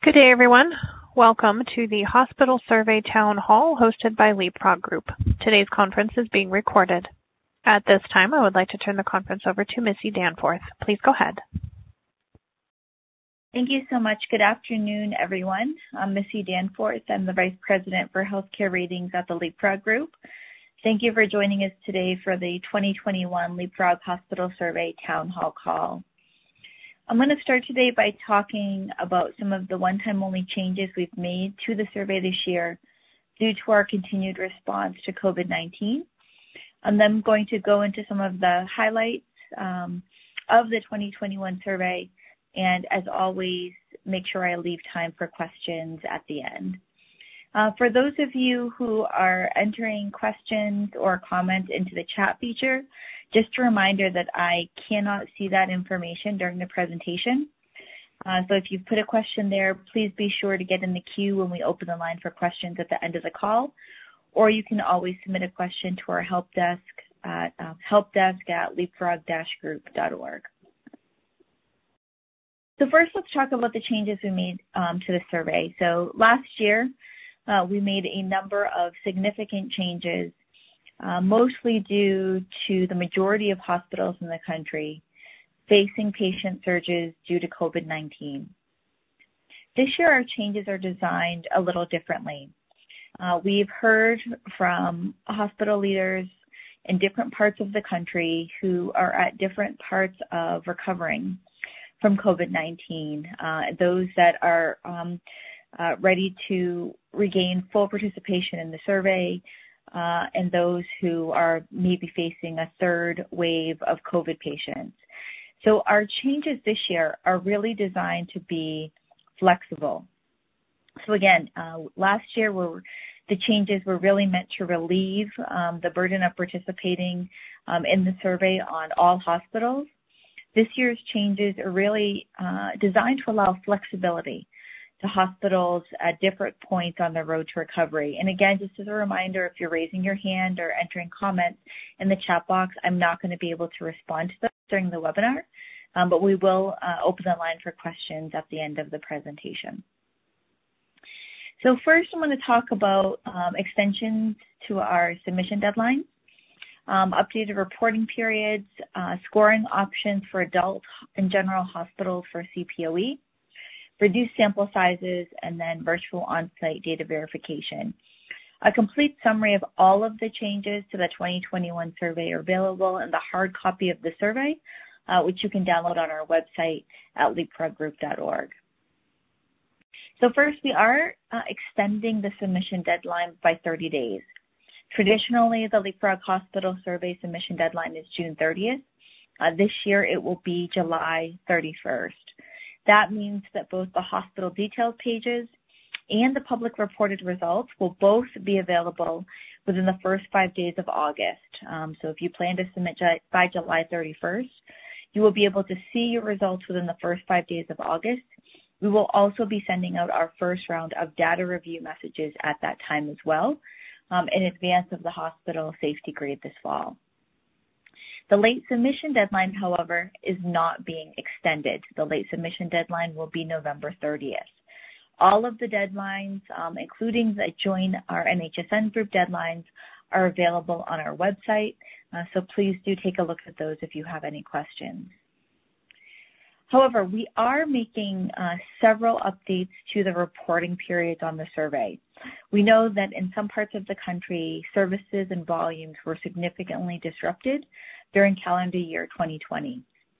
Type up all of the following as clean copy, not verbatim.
Good day, everyone. Welcome to the Hospital Survey Town Hall hosted by Leapfrog Group. Today's conference is being recorded. At this time, I would like to turn the conference over to Missy Danforth. Please go ahead. Thank you so much. Good afternoon, everyone. I'm Missy Danforth. I'm the Vice President for Healthcare Ratings at the Leapfrog Group. Thank you for joining us today for the 2021 Leapfrog Hospital Survey Town Hall call. I'm going to start today by talking about some of the one-time only changes we've made to the survey this year due to our continued response to COVID-19. I'm then going to go into some of the highlights of the 2021 survey, and as always, make sure I leave time for questions at the end. For those of you who are entering questions or comments into the chat feature, just a reminder that I cannot see that information during the presentation. So if you put a question there, please be sure to get in the queue when we open the line for questions at the end of the call, or you can always submit a question to our help desk at leapfrog-group.org. So first, let's talk about the changes we made to the survey. So last year, we made a number of significant changes, mostly due to the majority of hospitals in the country facing patient surges due to COVID-19. This year, our changes are designed a little differently. We've heard from hospital leaders in different parts of the country who are at different parts of recovering from COVID-19, those that are ready to regain full participation in the survey, and those who are maybe facing a third wave of COVID patients. So our changes this year are really designed to be flexible. So again, last year the changes were really meant to relieve the burden of participating in the survey on all hospitals. This year's changes are really designed to allow flexibility to hospitals at different points on the road to recovery. And again, just as a reminder, if you're raising your hand or entering comments in the chat box, I'm not going to be able to respond to them during the webinar, but we will open the line for questions at the end of the presentation. So first, I'm going to talk about extensions to our submission deadlines, updated reporting periods, scoring options for adult and general hospitals for CPOE, reduced sample sizes, and then virtual on-site data verification. A complete summary of all of the changes to the 2021 survey are available in the hard copy of the survey, which you can download on our website at leapfroggroup.org. So first, we are extending the submission deadline by 30 days. Traditionally, the Leapfrog Hospital Survey submission deadline is June 30th. This year, it will be July 31st. That means that both the hospital details pages and the public reported results will both be available within the first 5 days of August. So if you plan to submit by July 31st, you will be able to see your results within the first 5 days of August. We will also be sending out our first round of data review messages at that time as well, in advance of the hospital safety grade this fall. The late submission deadline, however, is not being extended. The late submission deadline will be November 30th. All of the deadlines, including the Join our NHSN group deadlines, are available on our website, so please do take a look at those if you have any questions. However, we are making several updates to the reporting periods on the survey. We know that in some parts of the country, services and volumes were significantly disrupted during calendar year 2020.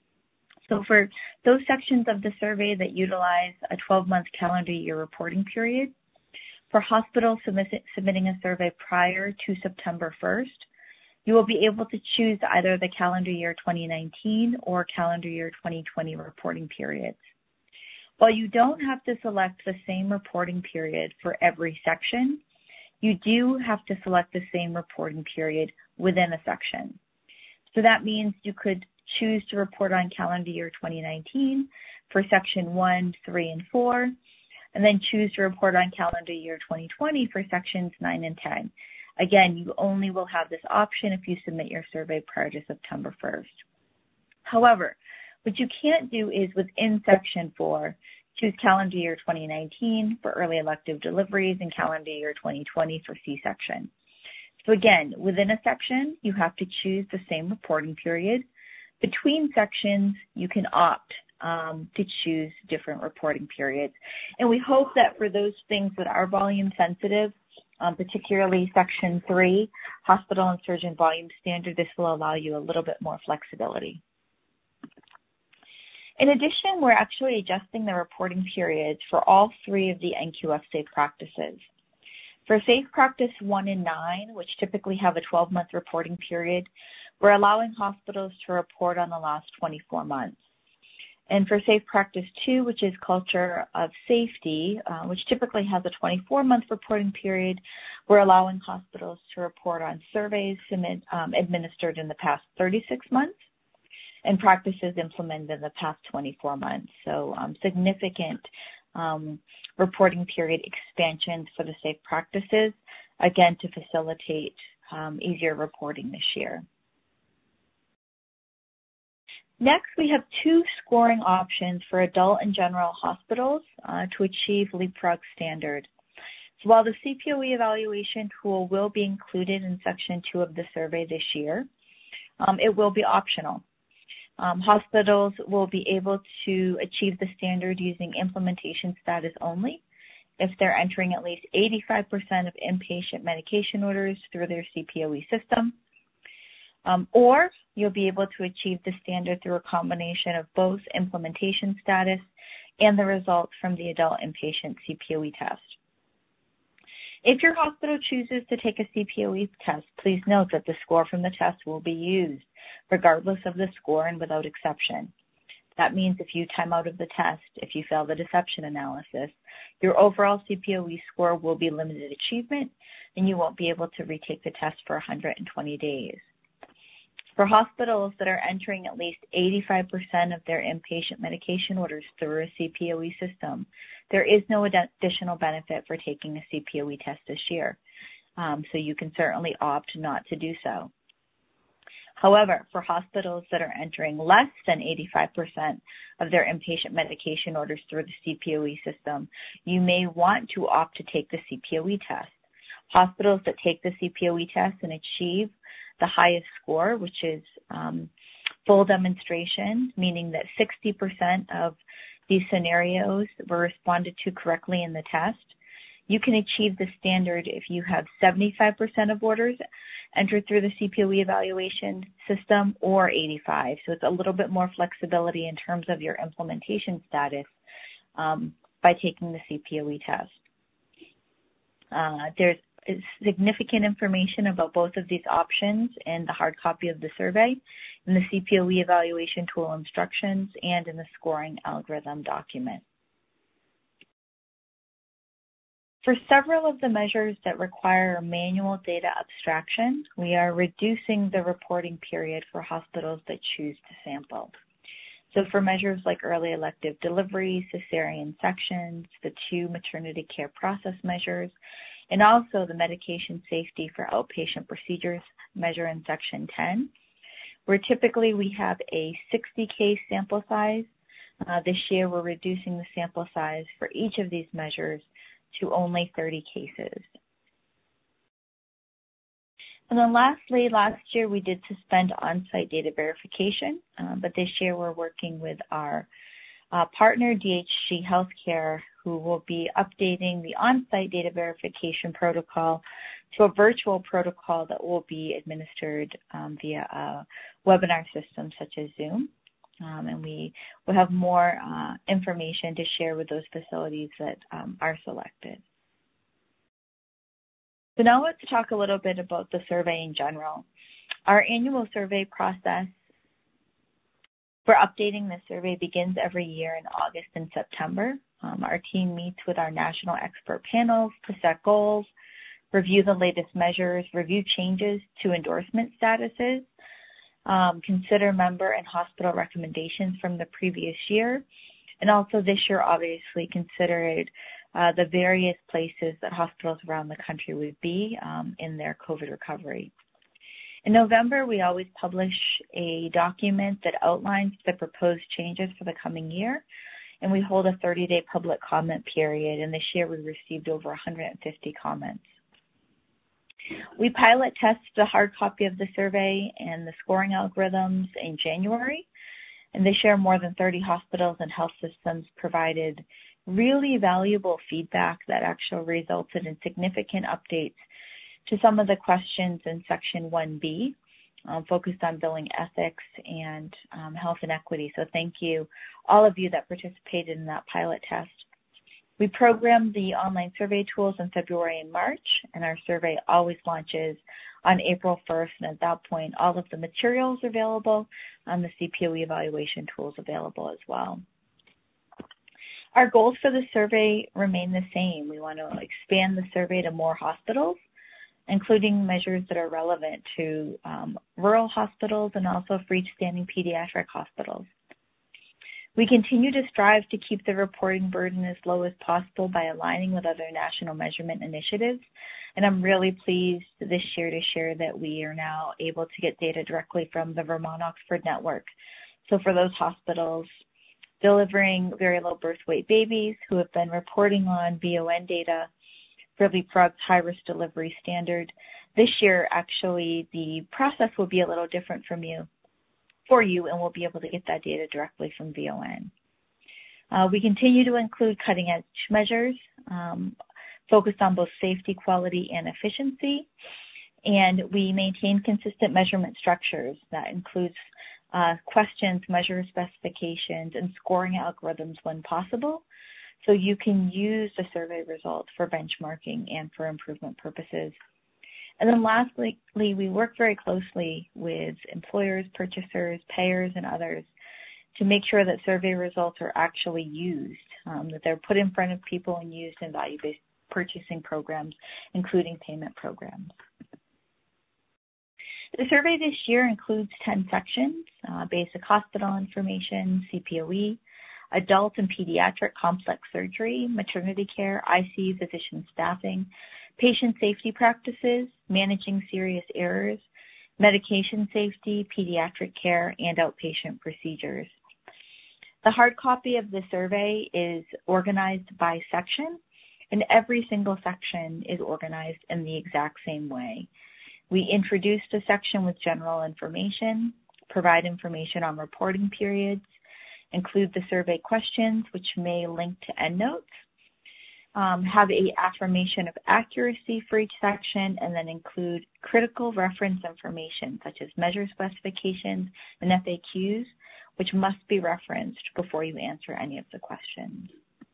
So for those sections of the survey that utilize a 12-month calendar year reporting period, for hospitals submitting a survey prior to September 1st, you will be able to choose either the calendar year 2019 or calendar year 2020 reporting periods. While you don't have to select the same reporting period for every section, you do have to select the same reporting period within a section. So that means you could choose to report on calendar year 2019 for section 1, 3, and 4, and then choose to report on calendar year 2020 for sections 9 and 10. Again, you only will have this option if you submit your survey prior to September 1st. However, what you can't do is within section 4, Choose calendar year 2019 for early elective deliveries and calendar year 2020 for C-section. So again, within a section, you have to choose the same reporting period. Between sections, you can opt to choose different reporting periods. And we hope that for those things that are volume sensitive, particularly Section 3, Hospital and Surgeon Volume Standard, this will allow you a little bit more flexibility. In addition, we're actually adjusting the reporting periods for all three of the NQF safe practices. For safe practice 1 and 9, which typically have a 12-month reporting period, we're allowing hospitals to report on the last 24 months. And for safe practice 2, which is culture of safety, which typically has a 24-month reporting period, we're allowing hospitals to report on surveys administered in the past 36 months and practices implemented in the past 24 months. So significant reporting period expansions for the safe practices, again, to facilitate easier reporting this year. Next, we have 2 scoring options for adult and general hospitals to achieve Leapfrog standard. So while the CPOE evaluation tool will be included in Section 2 of the survey this year, it will be optional. Hospitals will be able to achieve the standard using implementation status only if they're entering at least 85% of inpatient medication orders through their CPOE system, or you'll be able to achieve the standard through a combination of both implementation status and the results from the adult inpatient CPOE test. If your hospital chooses to take a CPOE test, please note that the score from the test will be used, regardless of the score and without exception. That means if you time out of the test, if you fail the deception analysis, your overall CPOE score will be limited achievement, and you won't be able to retake the test for 120 days. For hospitals that are entering at least 85% of their inpatient medication orders through a CPOE system, there is no additional benefit for taking a CPOE test this year. So you can certainly opt not to do so. However, for hospitals that are entering less than 85% of their inpatient medication orders through the CPOE system, you may want to opt to take the CPOE test. Hospitals that take the CPOE test and achieve the highest score, which is full demonstration, meaning that 60% of these scenarios were responded to correctly in the test. You can achieve the standard if you have 75% of orders entered through the CPOE evaluation system or 85. So it's a little bit more flexibility in terms of your implementation status by taking the CPOE test. There's significant information about both of these options in the hard copy of the survey, in the CPOE evaluation tool instructions, and in the scoring algorithm document. For several of the measures that require manual data abstraction, we are reducing the reporting period for hospitals that choose to sample. So for measures like early elective deliveries, cesarean sections, the 2 maternity care process measures, and also the medication safety for outpatient procedures measure in Section 10, where typically we have a 60-case sample size. This year we're reducing the sample size for each of these measures to only 30 cases. And then lastly, last year we did suspend on-site data verification, but this year we're working with our partner, DHG Healthcare, who will be updating the on-site data verification protocol to a virtual protocol that will be administered via a webinar system such as Zoom. And we will have more information to share with those facilities that are selected. So now let's talk a little bit about the survey in general. Our annual survey process for updating the survey begins every year in August and September. Our team meets with our national expert panels to set goals, review the latest measures, review changes to endorsement statuses, consider member and hospital recommendations from the previous year, and also this year obviously considered the various places that hospitals around the country would be in their COVID recovery. In November, we always publish a document that outlines the proposed changes for the coming year, and we hold a 30-day public comment period, and this year we received over 150 comments. We pilot tested the hard copy of the survey and the scoring algorithms in January, and this year more than 30 hospitals and health systems provided really valuable feedback that actually resulted in significant updates to some of the questions in Section 1B, focused on billing ethics and health inequity. So thank you, all of you that participated in that pilot test. We programmed the online survey tools in February and March, and our survey always launches on April 1st, and at that point, all of the materials are available and the CPOE evaluation tools available as well. Our goals for the survey remain the same. We want to expand the survey to more hospitals, including measures that are relevant to rural hospitals and also freestanding pediatric hospitals. We continue to strive to keep the reporting burden as low as possible by aligning with other national measurement initiatives. And I'm really pleased this year to share that we are now able to get data directly from the Vermont Oxford Network. So for those hospitals delivering very low birth weight babies who have been reporting on VON data for Leapfrog's high-risk delivery standard, this year actually the process will be a little different for you, and we'll be able to get that data directly from VON. We continue to include cutting-edge measures focused on both safety, quality, and efficiency, and we maintain consistent measurement structures. That includes questions, measure specifications, and scoring algorithms when possible, so you can use the survey results for benchmarking and for improvement purposes. And then lastly, we work very closely with employers, purchasers, payers, and others to make sure that survey results are actually used, that they're put in front of people and used in value-based purchasing programs, including payment programs. The survey this year includes 10 sections: basic hospital information, CPOE, adult and pediatric complex surgery, maternity care, ICU physician staffing, patient safety practices, managing serious errors, medication safety, pediatric care, and outpatient procedures. The hard copy of the survey is organized by section, and every single section is organized in the exact same way. We introduced a section with general information, provide information on reporting periods, include the survey questions, which may link to endnotes, have an affirmation of accuracy for each section, and then include critical reference information such as measure specifications and FAQs, which must be referenced before you answer any of the questions.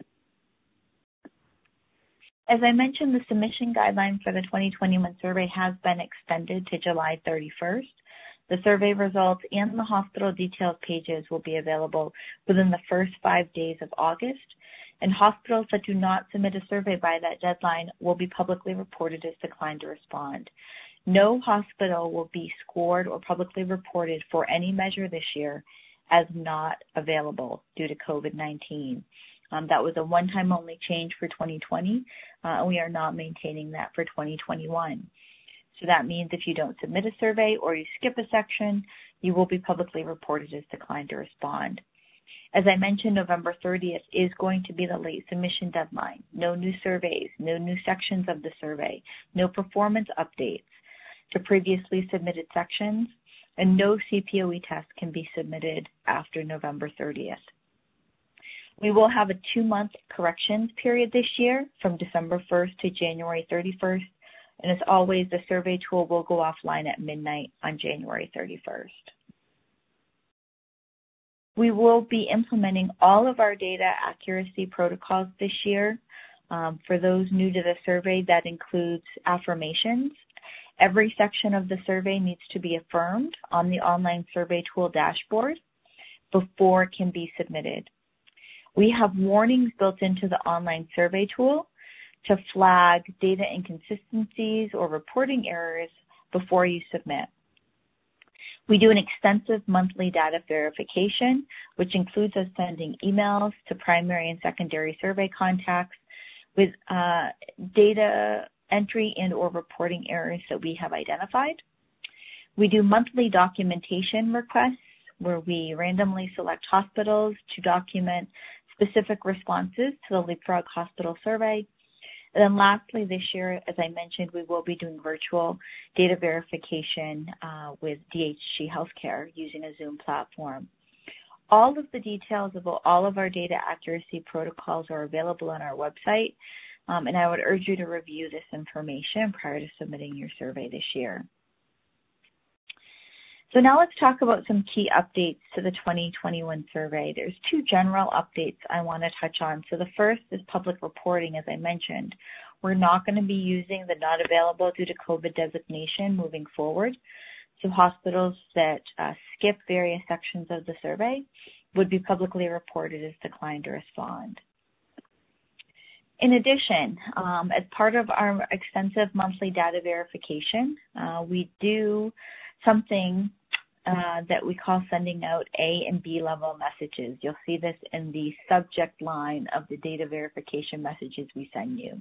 As I mentioned, the submission guideline for the 2021 survey has been extended to July 31st. The survey results and the hospital details pages will be available within the first 5 days of August, and hospitals that do not submit a survey by that deadline will be publicly reported as declined to respond. No hospital will be scored or publicly reported for any measure this year as not available due to COVID-19. That was a one-time only change for 2020, and we are not maintaining that for 2021. So that means if you don't submit a survey or you skip a section, you will be publicly reported as declined to respond. As I mentioned, November 30th is going to be the late submission deadline. No new surveys, no new sections of the survey, no performance updates to previously submitted sections, and no CPOE test can be submitted after November 30th. We will have a 2-month corrections period this year from December 1st to January 31st, and as always, the survey tool will go offline at midnight on January 31st. We will be implementing all of our data accuracy protocols this year. For those new to the survey, that includes affirmations. Every section of the survey needs to be affirmed on the online survey tool dashboard before it can be submitted. We have warnings built into the online survey tool to flag data inconsistencies or reporting errors before you submit. We do an extensive monthly data verification, which includes us sending emails to primary and secondary survey contacts with data entry and or reporting errors that we have identified. We do monthly documentation requests where we randomly select hospitals to document specific responses to the Leapfrog Hospital Survey. And then lastly, this year, as I mentioned, we will be doing virtual data verification with DHG Healthcare using a Zoom platform. All of the details of all of our data accuracy protocols are available on our website, and I would urge you to review this information prior to submitting your survey this year. So now let's talk about some key updates to the 2021 survey. There's two general updates I want to touch on. So the first is public reporting, as I mentioned. We're not going to be using the not available due to COVID designation moving forward. So hospitals that skip various sections of the survey would be publicly reported as declined to respond. In addition, as part of our extensive monthly data verification, we do something that we call sending out A and B level messages. You'll see this in the subject line of the data verification messages we send you.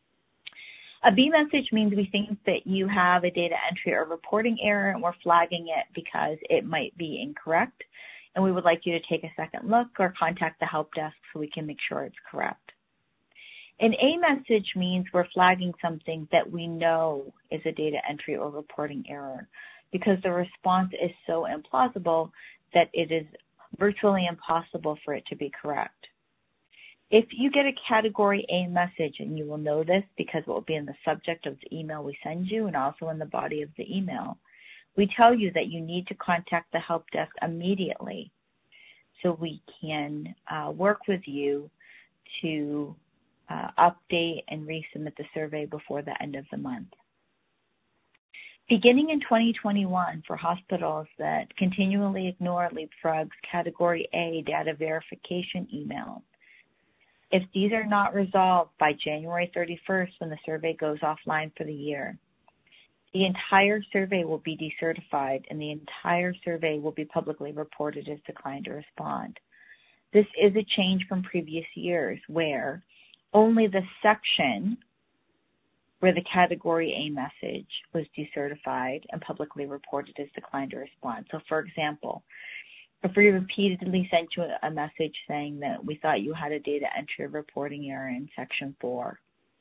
A B message means we think that you have a data entry or reporting error and we're flagging it because it might be incorrect, and we would like you to take a second look or contact the help desk so we can make sure it's correct. An A message means we're flagging something that we know is a data entry or reporting error, because the response is so implausible that it is virtually impossible for it to be correct. If you get a category A message, and you will know this because it will be in the subject of the email we send you and also in the body of the email, we tell you that you need to contact the help desk immediately so we can work with you to update and resubmit the survey before the end of the month. Beginning in 2021, for hospitals that continually ignore Leapfrog's Category A data verification emails, if these are not resolved by January 31st when the survey goes offline for the year, the entire survey will be decertified and the entire survey will be publicly reported as declined to respond. This is a change from previous years where only the section where the Category A message was decertified and publicly reported as declined to respond. So, for example, if we repeatedly sent you a message saying that we thought you had a data entry reporting error in Section 4,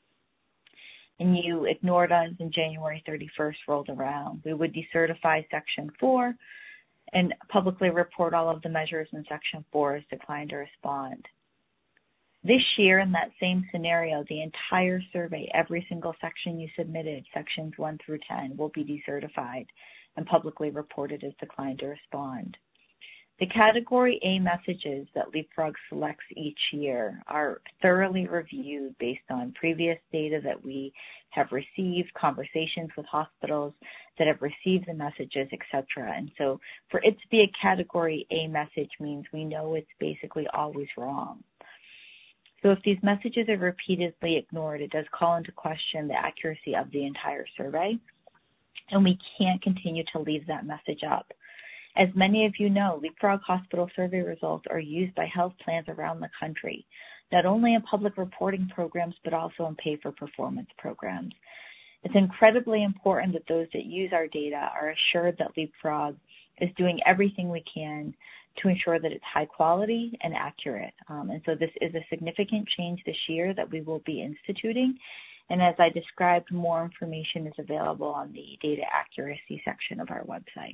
and you ignored us and January 31st rolled around, we would decertify Section 4 and publicly report all of the measures in Section 4 as declined to respond. This year, in that same scenario, the entire survey, every single section you submitted, sections 1 through 10, will be decertified and publicly reported as declined to respond. The Category A messages that Leapfrog selects each year are thoroughly reviewed based on previous data that we have received, conversations with hospitals that have received the messages, etc. And so for it to be a Category A message means we know it's basically always wrong. So if these messages are repeatedly ignored, it does call into question the accuracy of the entire survey, and we can't continue to leave that message up. As many of you know, Leapfrog Hospital survey results are used by health plans around the country, not only in public reporting programs, but also in pay-for-performance programs. It's incredibly important that those that use our data are assured that Leapfrog is doing everything we can to ensure that it's high quality and accurate. And so this is a significant change this year that we will be instituting. And as I described, more information is available on the data accuracy section of our website.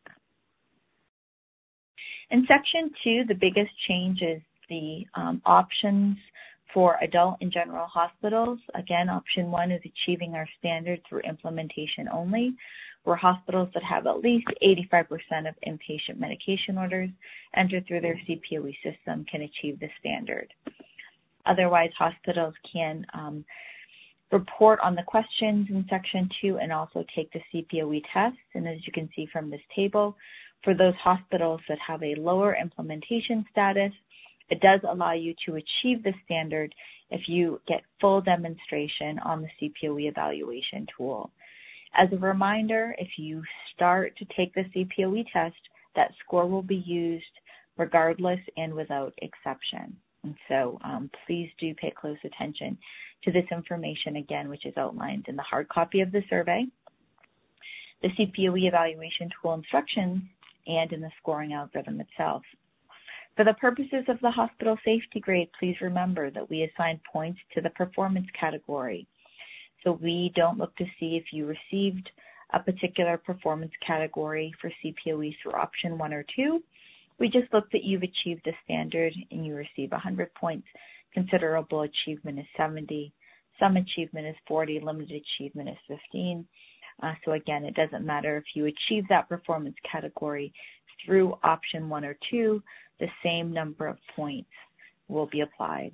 In Section 2, the biggest change is the options for adult and general hospitals. Again, Option 1 is achieving our standard through implementation only, where hospitals that have at least 85% of inpatient medication orders entered through their CPOE system can achieve the standard. Otherwise, hospitals can report on the questions in Section 2 and also take the CPOE test. And as you can see from this table, for those hospitals that have a lower implementation status, it does allow you to achieve the standard if you get full demonstration on the CPOE evaluation tool. As a reminder, if you start to take the CPOE test, that score will be used regardless and without exception. And so please do pay close attention to this information again, which is outlined in the hard copy of the survey, the CPOE evaluation tool instructions, and in the scoring algorithm itself. For the purposes of the hospital safety grade, please remember that we assign points to the performance category. So we don't look to see if you received a particular performance category for CPOE through option 1 or 2. We just look that you've achieved the standard and you receive 100 points. Considerable achievement is 70. Some achievement is 40. Limited achievement is 15. So again, it doesn't matter if you achieve that performance category through option 1 or 2, the same number of points will be applied.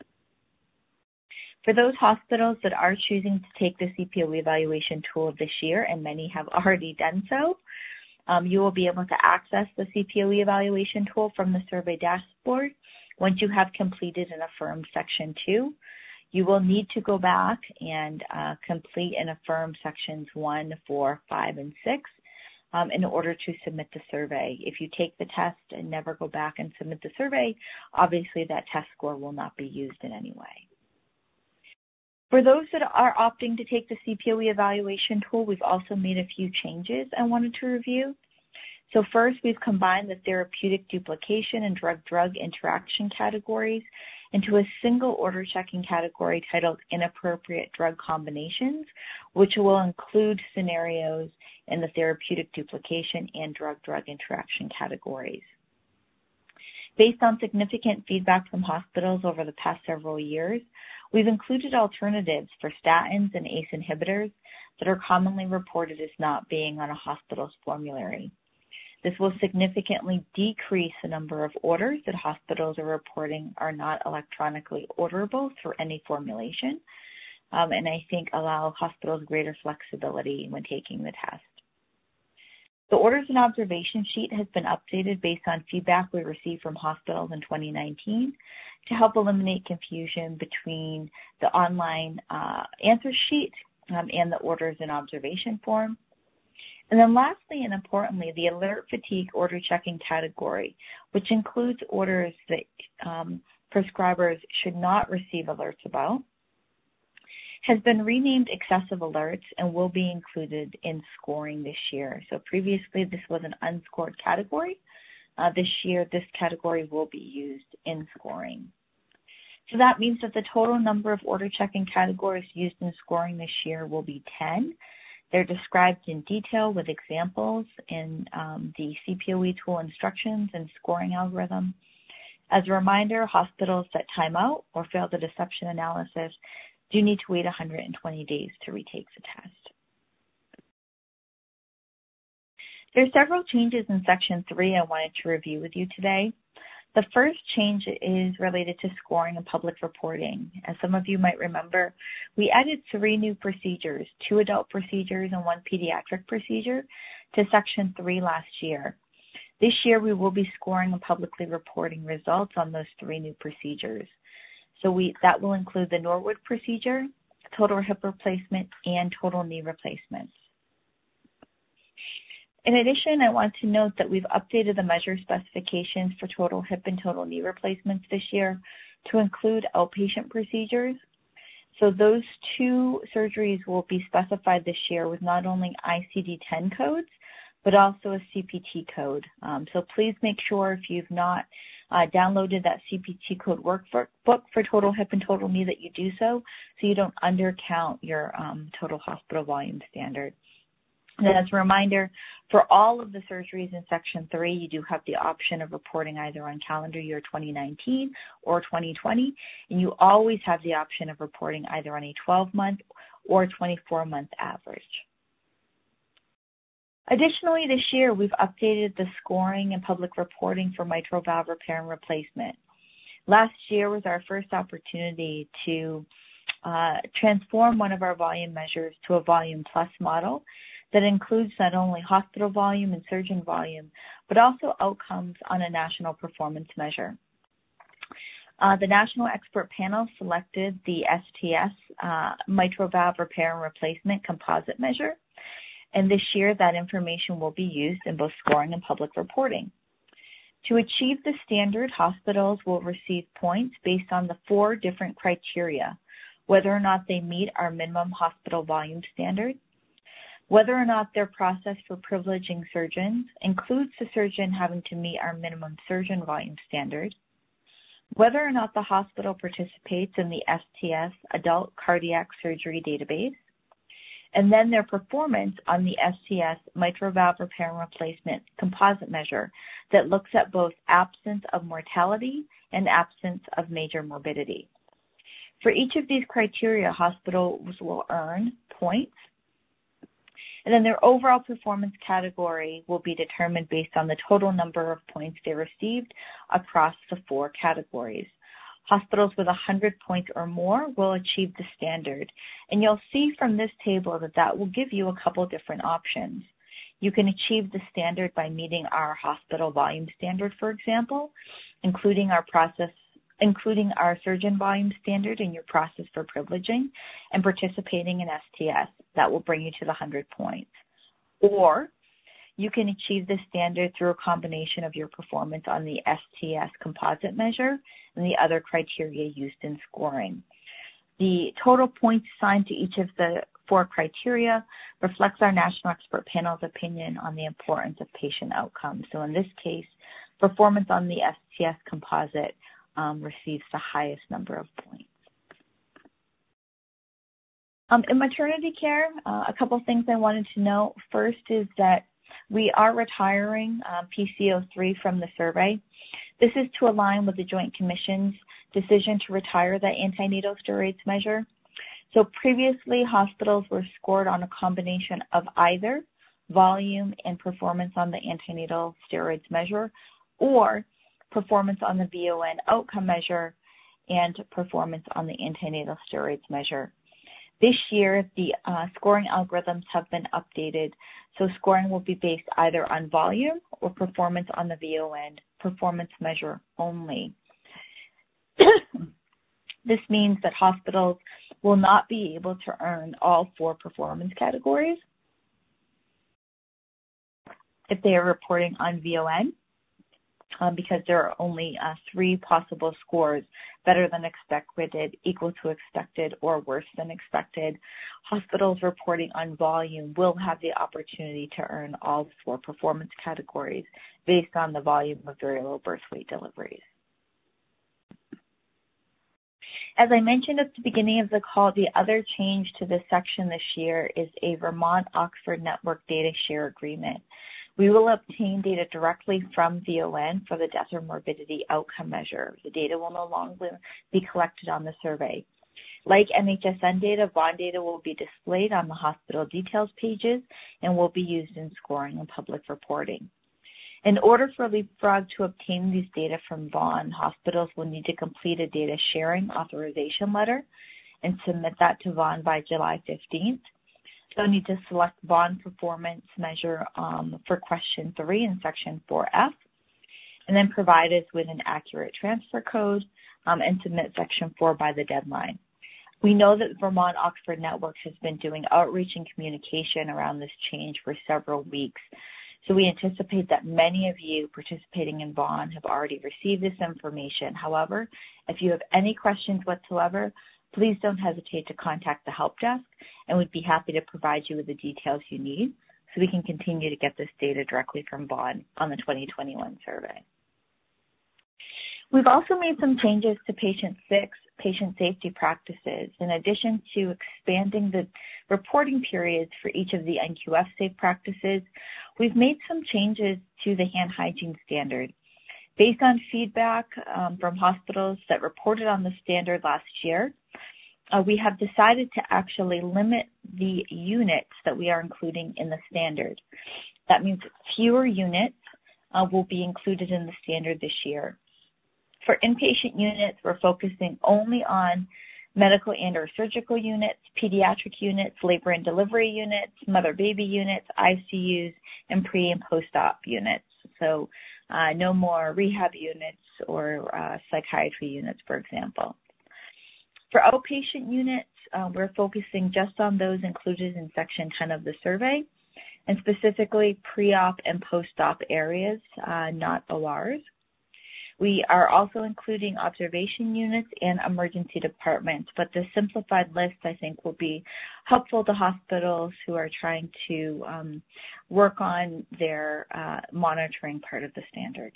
For those hospitals that are choosing to take the CPOE evaluation tool this year, and many have already done so, you will be able to access the CPOE evaluation tool from the survey dashboard once you have completed and affirmed Section 2. You will need to go back and complete and affirm Sections 1, 4, 5, and 6 in order to submit the survey. If you take the test and never go back and submit the survey, obviously that test score will not be used in any way. For those that are opting to take the CPOE evaluation tool, we've also made a few changes I wanted to review. So first, we've combined the therapeutic duplication and drug-drug interaction categories into a single order checking category titled inappropriate drug combinations, which will include scenarios in the therapeutic duplication and drug-drug interaction categories. Based on significant feedback from hospitals over the past several years, we've included alternatives for statins and ACE inhibitors that are commonly reported as not being on a hospital's formulary. This will significantly decrease the number of orders that hospitals are reporting are not electronically orderable through any formulation, and I think allow hospitals greater flexibility when taking the test. The orders and observation sheet has been updated based on feedback we received from hospitals in 2019 to help eliminate confusion between the online answer sheet and the orders and observation form. And then lastly and importantly, the alert fatigue order checking category, which includes orders that prescribers should not receive alerts about, has been renamed excessive alerts and will be included in scoring this year. So previously this was an unscored category. This year this category will be used in scoring. So that means that the total number of order checking categories used in scoring this year will be 10. They're described in detail with examples in the CPOE tool instructions and scoring algorithm. As a reminder, hospitals that time out or fail the deception analysis do need to wait 120 days to retake the test. There are several changes in Section 3 I wanted to review with you today. The first change is related to scoring and public reporting. As some of you might remember, we added 3 new procedures, 2 adult procedures and 1 pediatric procedure to Section 3 last year. This year, we will be scoring and publicly reporting results on those 3 new procedures. So that will include the Norwood procedure, total hip replacement, and total knee replacements. In addition, I want to note that we've updated the measure specifications for total hip and total knee replacements this year to include outpatient procedures. So those 2 surgeries will be specified this year with not only ICD-10 codes, but also a CPT code. So please make sure if you've not downloaded that CPT code workbook for total hip and total knee that you do so you don't undercount your total hospital volume standard. And as a reminder, for all of the surgeries in Section 3, you do have the option of reporting either on calendar year 2019 or 2020, and you always have the option of reporting either on a 12-month or 24-month average. Additionally, this year, we've updated the scoring and public reporting for mitral valve repair and replacement. Last year was our first opportunity to transform one of our volume measures to a volume plus model that includes not only hospital volume and surgeon volume, but also outcomes on a national performance measure. The National Expert Panel selected the STS mitral valve repair and replacement composite measure, and this year that information will be used in both scoring and public reporting. To achieve the standard, hospitals will receive points based on the 4 different criteria, whether or not they meet our minimum hospital volume standard, whether or not their process for privileging surgeons includes the surgeon having to meet our minimum surgeon volume standard, whether or not the hospital participates in the STS Adult Cardiac Surgery Database, and then their performance on the STS Mitral Valve Repair and Replacement Composite Measure that looks at both absence of mortality and absence of major morbidity. For each of these criteria, hospitals will earn points, and then their overall performance category will be determined based on the total number of points they received across the 4 categories. Hospitals with 100 points or more will achieve the standard, and you'll see from this table that will give you a couple different options. You can achieve the standard by meeting our hospital volume standard, for example, including our surgeon volume standard in your process for privileging and participating in STS. That will bring you to the 100 points. Or you can achieve this standard through a combination of your performance on the STS composite measure and the other criteria used in scoring. The total points assigned to each of the 4 criteria reflects our National Expert Panel's opinion on the importance of patient outcomes. So in this case, performance on the STS composite receives the highest number of points. In maternity care, a couple things I wanted to note. First is that we are retiring PCO3 from the survey. This is to align with the Joint Commission's decision to retire the antenatal steroids measure. So previously, hospitals were scored on a combination of either volume and performance on the antenatal steroids measure, or performance on the VON outcome measure and performance on the antenatal steroids measure. This year, the scoring algorithms have been updated, so scoring will be based either on volume or performance on the VON performance measure only. This means that hospitals will not be able to earn all 4 performance categories if they are reporting on VON, because there are only 3 possible scores: better than expected, equal to expected, or worse than expected. Hospitals reporting on volume will have the opportunity to earn all 4 performance categories based on the volume of very low birth weight deliveries. As I mentioned at the beginning of the call, the other change to this section this year is a Vermont-Oxford Network data share agreement. We will obtain data directly from VON for the death or morbidity outcome measure. The data will no longer be collected on the survey. Like NHSN data, VON data will be displayed on the hospital details pages and will be used in scoring and public reporting. In order for Leapfrog to obtain these data from VON, hospitals will need to complete a data sharing authorization letter and submit that to VON by July 15th. They'll need to select VON performance measure for question 3 in section 4F, and then provide us with an accurate transfer code and submit section 4 by the deadline. We know that Vermont-Oxford Network has been doing outreach and communication around this change for several weeks. So we anticipate that many of you participating in VON have already received this information. However, if you have any questions whatsoever, please don't hesitate to contact the help desk, and we'd be happy to provide you with the details you need so we can continue to get this data directly from VON on the 2021 survey. We've also made some changes to patient safety practices. In addition to expanding the reporting periods for each of the NQF safe practices, we've made some changes to the hand hygiene standard. Based on feedback from hospitals that reported on the standard last year, we have decided to actually limit the units that we are including in the standard. That means fewer units will be included in the standard this year. For inpatient units, we're focusing only on medical and or surgical units, pediatric units, labor and delivery units, mother-baby units, ICUs, and pre- and post-op units. So no more rehab units or psychiatry units, for example. For outpatient units, we're focusing just on those included in Section 10 of the survey, and specifically pre-op and post-op areas, not ORs. We are also including observation units and emergency departments, but the simplified list, I think, will be helpful to hospitals who are trying to work on their monitoring part of the standard.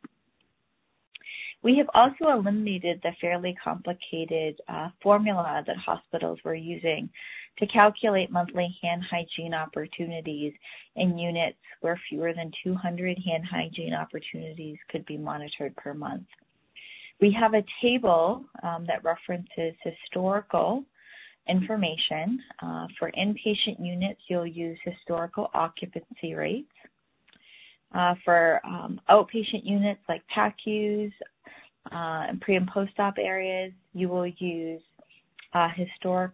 We have also eliminated the fairly complicated formula that hospitals were using to calculate monthly hand hygiene opportunities in units where fewer than 200 hand hygiene opportunities could be monitored per month. We have a table that references historical information. For inpatient units, you'll use historical occupancy rates. For outpatient units like PACUs and pre- and post-op areas, you will use historic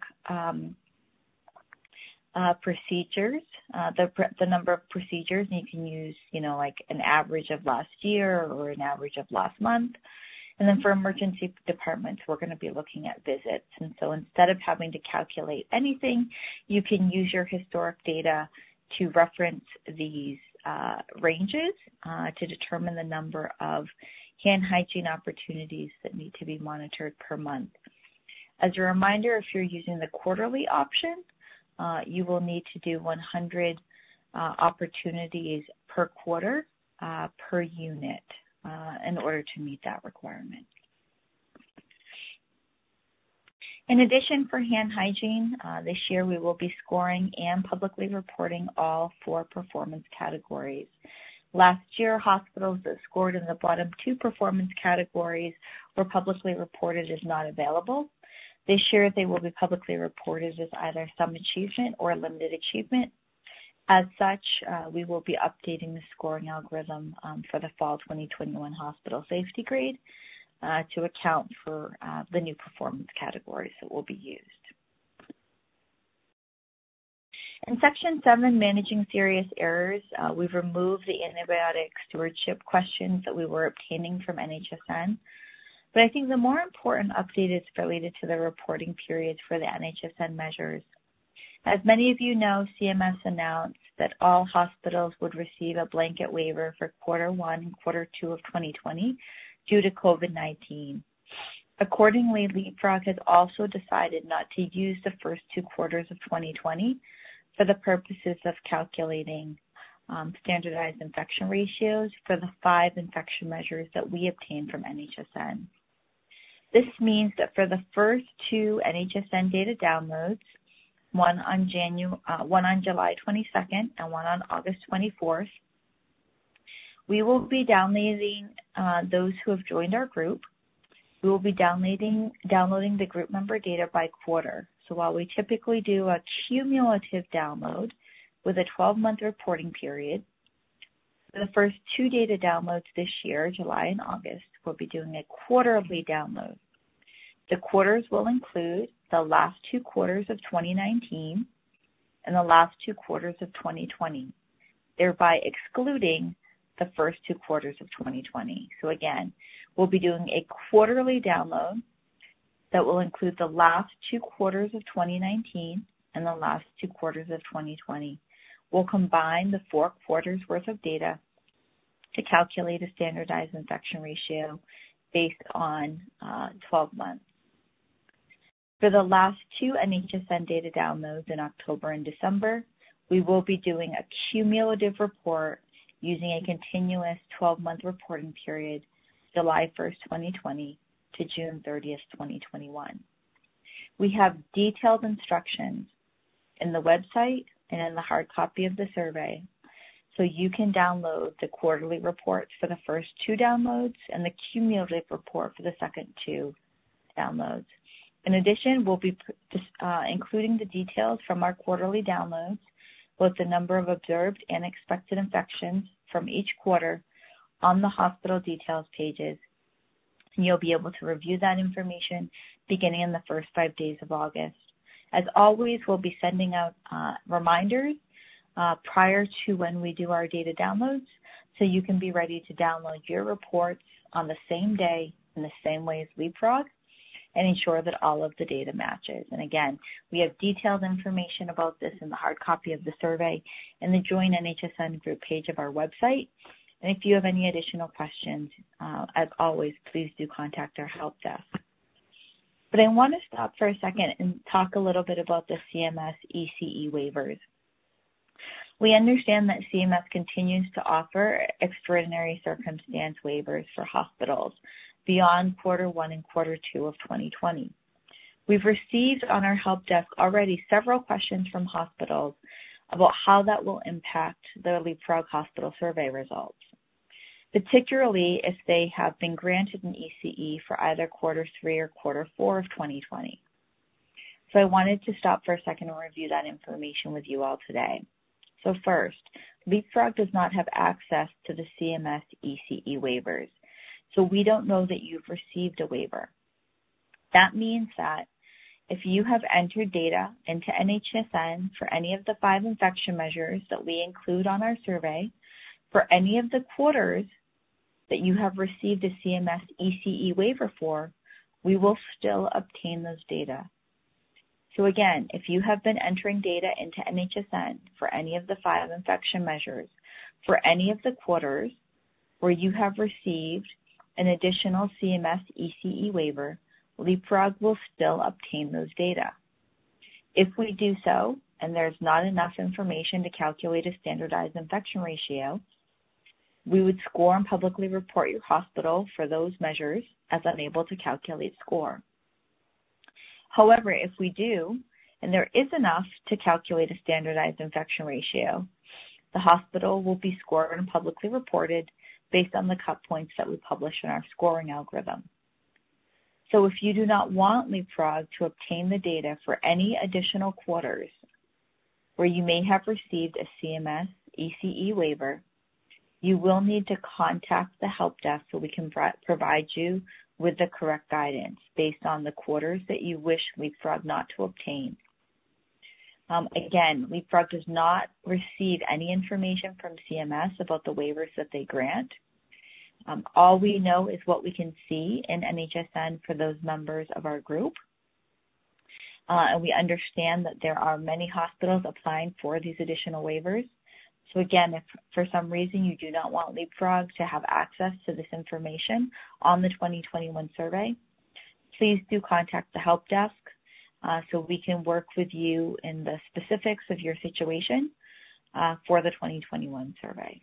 procedures, the number of procedures, and you can use, like an average of last year or an average of last month. And then for emergency departments, we're going to be looking at visits. And so instead of having to calculate anything, you can use your historic data to reference these ranges to determine the number of hand hygiene opportunities that need to be monitored per month. As a reminder, if you're using the quarterly option, you will need to do 100 opportunities per quarter per unit in order to meet that requirement. In addition, for hand hygiene, this year we will be scoring and publicly reporting all 4 performance categories. Last year, hospitals that scored in the bottom 2 performance categories were publicly reported as not available. This year, they will be publicly reported as either some achievement or limited achievement. As such, we will be updating the scoring algorithm for the fall 2021 hospital safety grade to account for the new performance categories that will be used. In Section 7, Managing Serious Errors, we've removed the antibiotic stewardship questions that we were obtaining from NHSN. But I think the more important update is related to the reporting periods for the NHSN measures. As many of you know, CMS announced that all hospitals would receive a blanket waiver for Q1 and Q2 of 2020 due to COVID-19. Accordingly, Leapfrog has also decided not to use the first 2 quarters of 2020 for the purposes of calculating standardized infection ratios for the 5 infection measures that we obtained from NHSN. This means that for the first 2 NHSN data downloads, one on July 22nd and one on August 24th, we will be downloading those who have joined our group. We will be downloading the group member data by quarter. So while we typically do a cumulative download with a 12-month reporting period, for the first 2 data downloads this year, July and August, we'll be doing a quarterly download. The quarters will include the last 2 quarters of 2019 and the last 2 quarters of 2020, thereby excluding the first 2 quarters of 2020. So again, we'll be doing a quarterly download that will include the last 2 quarters of 2019 and the last 2 quarters of 2020. We'll combine the 4 quarters worth of data to calculate a standardized infection ratio based on 12 months. For the last 2 NHSN data downloads in October and December, we will be doing a cumulative report using a continuous 12-month reporting period, July 1st, 2020 to June 30th, 2021. We have detailed instructions in the website and in the hard copy of the survey, so you can download the quarterly reports for the first 2 downloads and the cumulative report for the second 2 downloads. In addition, we'll be including the details from our quarterly downloads, both the number of observed and expected infections from each quarter on the hospital details pages. And you'll be able to review that information beginning in the first 5 days of August. As always, we'll be sending out reminders prior to when we do our data downloads, so you can be ready to download your reports on the same day in the same way as Leapfrog and ensure that all of the data matches. And again, we have detailed information about this in the hard copy of the survey in the Join NHSN group page of our website. And if you have any additional questions, as always, please do contact our help desk. But I want to stop for a second and talk a little bit about the CMS ECE waivers. We understand that CMS continues to offer extraordinary circumstance waivers for hospitals beyond Q1 and Q2 of 2020. We've received on our help desk already several questions from hospitals about how that will impact the Leapfrog Hospital Survey results, particularly if they have been granted an ECE for either Q3 or Q4 of 2020. So I wanted to stop for a second and review that information with you all today. So first, Leapfrog does not have access to the CMS ECE waivers, so we don't know that you've received a waiver. That means that if you have entered data into NHSN for any of the 5 infection measures that we include on our survey, for any of the quarters that you have received a CMS ECE waiver for, we will still obtain those data. So again, if you have been entering data into NHSN for any of the 5 infection measures, for any of the quarters where you have received an additional CMS ECE waiver, Leapfrog will still obtain those data. If we do so, and there's not enough information to calculate a standardized infection ratio, we would score and publicly report your hospital for those measures as unable to calculate score. However, if we do, and there is enough to calculate a standardized infection ratio, the hospital will be scored and publicly reported based on the cut points that we publish in our scoring algorithm. So if you do not want Leapfrog to obtain the data for any additional quarters where you may have received a CMS ECE waiver, you will need to contact the help desk so we can provide you with the correct guidance based on the quarters that you wish Leapfrog not to obtain. Again, Leapfrog does not receive any information from CMS about the waivers that they grant. All we know is what we can see in NHSN for those members of our group. And we understand that there are many hospitals applying for these additional waivers. So again, if for some reason you do not want Leapfrog to have access to this information on the 2021 survey, please do contact the help desk so we can work with you in the specifics of your situation for the 2021 survey.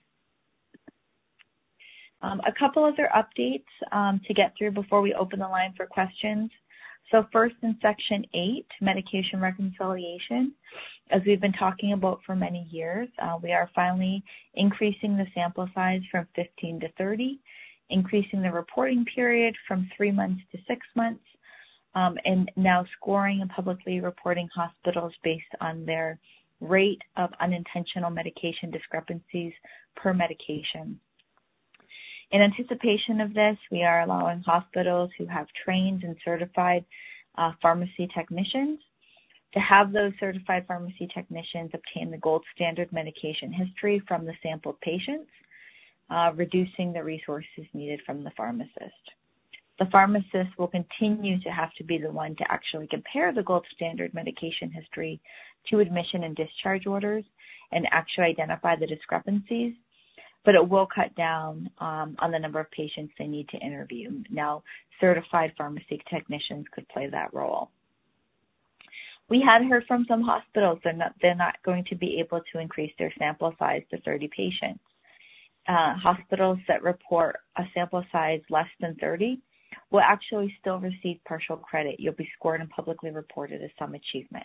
A couple other updates to get through before we open the line for questions. So first, in Section 8, medication reconciliation, as we've been talking about for many years, we are finally increasing the sample size from 15 to 30, increasing the reporting period from 3 months to 6 months, and now scoring and publicly reporting hospitals based on their rate of unintentional medication discrepancies per medication. In anticipation of this, we are allowing hospitals who have trained and certified pharmacy technicians to have those certified pharmacy technicians obtain the gold standard medication history from the sampled patients, reducing the resources needed from the pharmacist. The pharmacist will continue to have to be the one to actually compare the gold standard medication history to admission and discharge orders and actually identify the discrepancies, but it will cut down on the number of patients they need to interview. Now, certified pharmacy technicians could play that role. We had heard from some hospitals they're not going to be able to increase their sample size to 30 patients. Hospitals that report a sample size less than 30 will actually still receive partial credit. You'll be scored and publicly reported as some achievement.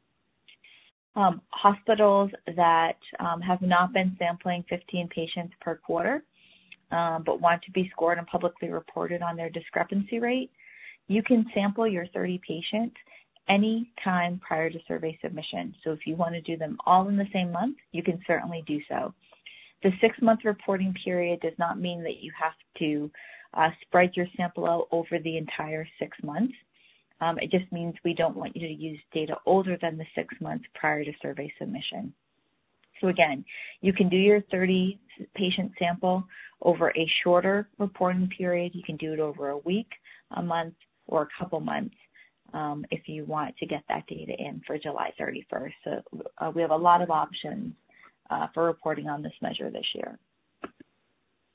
Hospitals that have not been sampling 15 patients per quarter but want to be scored and publicly reported on their discrepancy rate, you can sample your 30 patients any time prior to survey submission. So if you want to do them all in the same month, you can certainly do so. The 6-month reporting period does not mean that you have to spread your sample out over the entire 6 months. It just means we don't want you to use data older than the 6 months prior to survey submission. So again, you can do your 30 patient sample over a shorter reporting period. You can do it over a week, a month, or a couple months if you want to get that data in for July 31st. So we have a lot of options for reporting on this measure this year.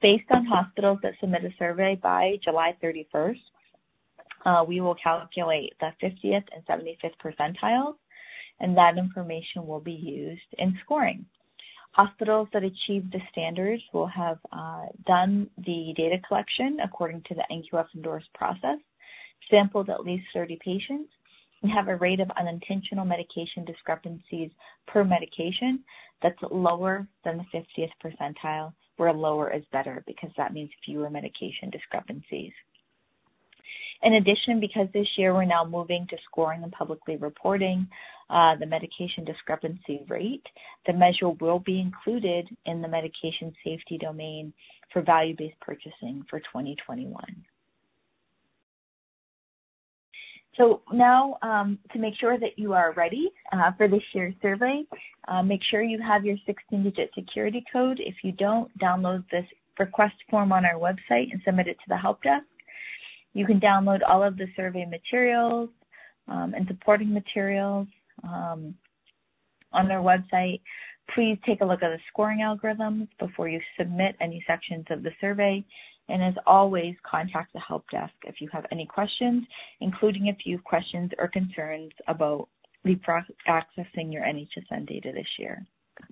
based on hospitals that submit a survey by July 31st, we will calculate the 50th and 75th percentiles, and that information will be used in scoring. Hospitals that achieve the standards will have done the data collection according to the NQF endorsed process, sampled at least 30 patients, and have a rate of unintentional medication discrepancies per medication that's lower than the 50th percentile, where lower is better because that means fewer medication discrepancies. In addition, because this year we're now moving to scoring and publicly reporting the medication discrepancy rate, the measure will be included in the medication safety domain for value-based purchasing for 2021. So now to make sure that you are ready for this year's survey, make sure you have your 16-digit security code. If you don't, download this request form on our website and submit it to the help desk. You can download all of the survey materials and supporting materials on our website. Please take a look at the scoring algorithms before you submit any sections of the survey. And as always, contact the help desk if you have any questions, including if you have questions or concerns about accessing your NHSN data this year.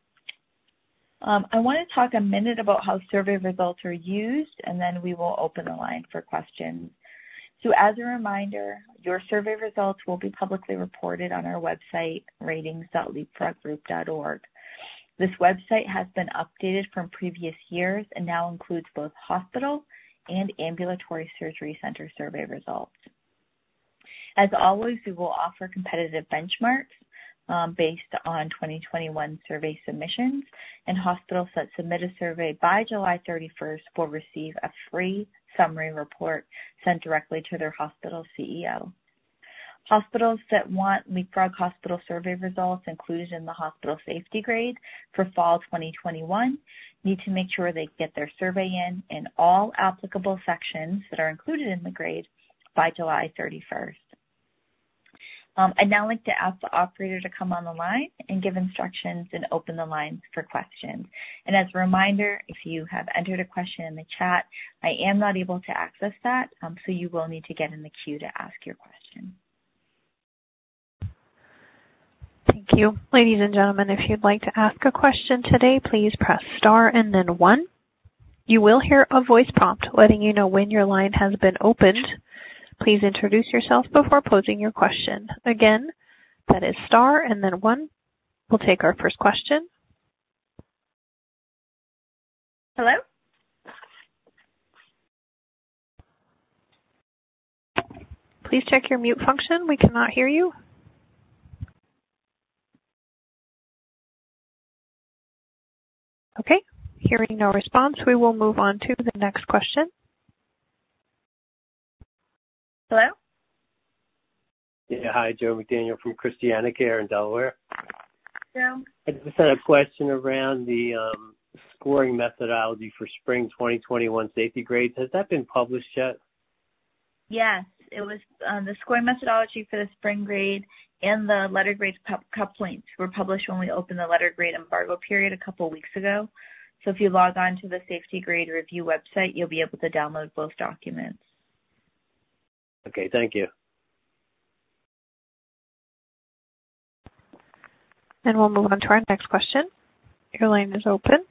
I want to talk a minute about how survey results are used, and then we will open the line for questions. So as a reminder, your survey results will be publicly reported on our website, ratings.leapfroggroup.org. This website has been updated from previous years and now includes both hospital and ambulatory surgery center survey results. As always, we will offer competitive benchmarks based on 2021 survey submissions, and hospitals that submit a survey by July 31st will receive a free summary report sent directly to their hospital CEO. Hospitals that want Leapfrog Hospital survey results included in the hospital safety grade for fall 2021 need to make sure they get their survey in all applicable sections that are included in the grade by July 31st. I'd now like to ask the operator to come on the line and give instructions and open the lines for questions. And as a reminder, if you have entered a question in the chat, I am not able to access that, so you will need to get in the queue to ask your question. Thank you. Ladies and gentlemen, if you'd like to ask a question today, please press star and then 1. You will hear a voice prompt letting you know when your line has been opened. Please introduce yourself before posing your question. Again, that is star and then 1. We'll take our first question. Hello? Please check your mute function. We cannot hear you. Okay, hearing no response, we will move on to the next question. Hello? Yeah, hi, Joe McDaniel from Christianacare in Delaware. Joe? I just had a question around the scoring methodology for spring 2021 safety grades. Has that been published yet? Yes, it was the scoring methodology for the spring grade and the letter grade cut points were published when we opened the letter grade embargo period a couple of weeks ago. So if you log on to the safety grade review website, you'll be able to download both documents. Okay, thank you. And we'll move on to our next question. Your line is open.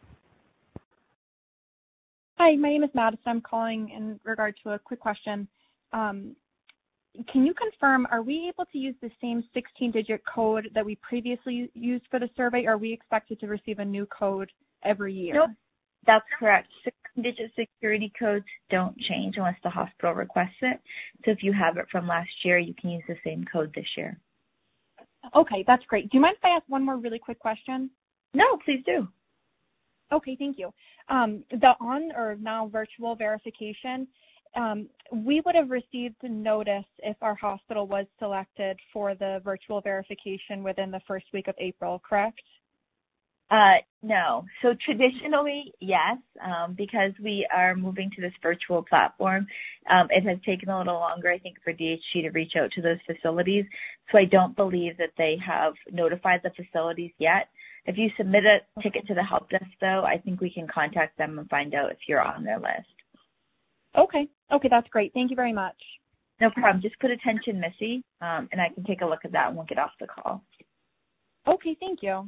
Hi, my name is Madison. I'm calling in regard to a quick question. Can you confirm, are we able to use the same 16-digit code that we previously used for the survey, or are we expected to receive a new code every year? Nope, that's correct. 16-digit security codes don't change unless the hospital requests it. So if you have it from last year, you can use the same code this year. Okay, that's great. Do you mind if I ask one more really quick question? No, please do. Okay, thank you. The on or now virtual verification, we would have received a notice if our hospital was selected for the virtual verification within the first week of April, correct? No. So traditionally, yes, because we are moving to this virtual platform, it has taken a little longer, I think, for DHG to reach out to those facilities. So I don't believe that they have notified the facilities yet. If you submit a ticket to the help desk, though, I think we can contact them and find out if you're on their list. Okay, that's great. Thank you very much. No problem. Just put attention Missy, and I can take a look at that and we'll get off the call. Okay, thank you.